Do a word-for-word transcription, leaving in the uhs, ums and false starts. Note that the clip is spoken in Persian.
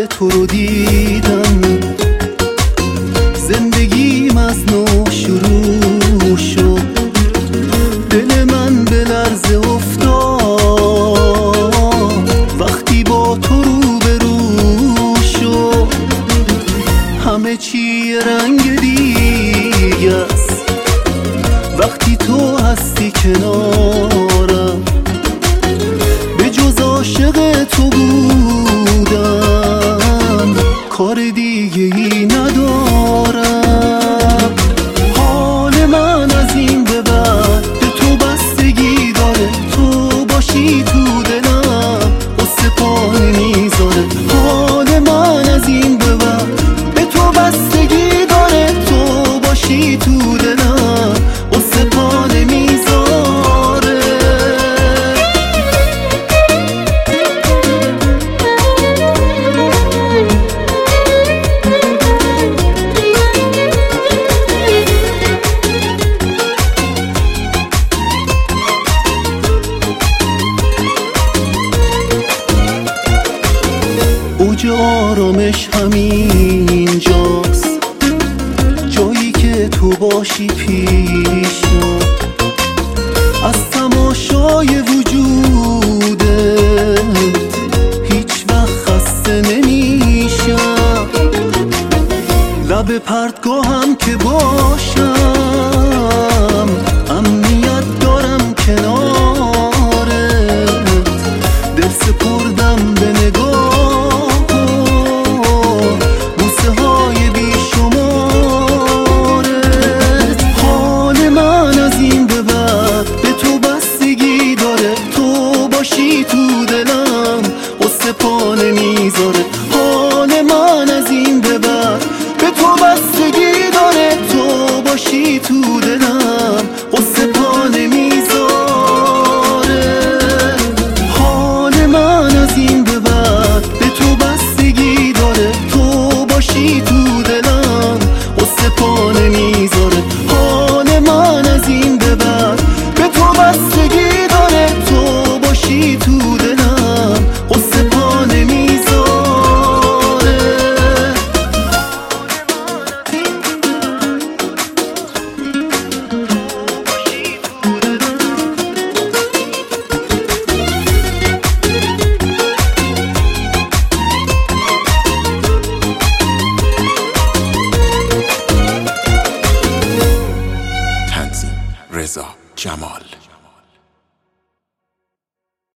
تو رو دیدم، زندگیم از نو شروع شد. دل من به لرزه افتاد وقتی با تو روبرو شد. همه چی رنگ دیگه است وقتی تو هستی کنارم. به جز عاشق تو بودن کار دیگه ای ندارم. حال من از این به بعد به تو بستگی داره، تو باشی تو دلم قصه پا نمیذاره. حال من از این به بعد به تو بستگی داره، تو باشی تو دلم قصه پا نمیذاره. اوج آرامش همین جاست، جایی که تو باشی پیشم. از تماشای وجودت هیچ وقت خسته نمیشم. لب پرتگاهم که باشم امنیت دارم کنارت. دل سپردم به نگاه بوسه های بی شمارت. حال من از این به بعد به تو بستگی داره، تو باشی تو دلم قصه پا نمیذاره. حال من از این به بعد به تو بستگی داره، تو باشی تو دلم قصه پا نمیذاره. حال من از این به بعد به تو بستگی داره، تو باشی تو دلم قصه پا نمیذاره. حال من از این به بعد به تو بستگی داره، تو باشی تو دلم قصه پا نمیذاره. تنظیم رضا جمال.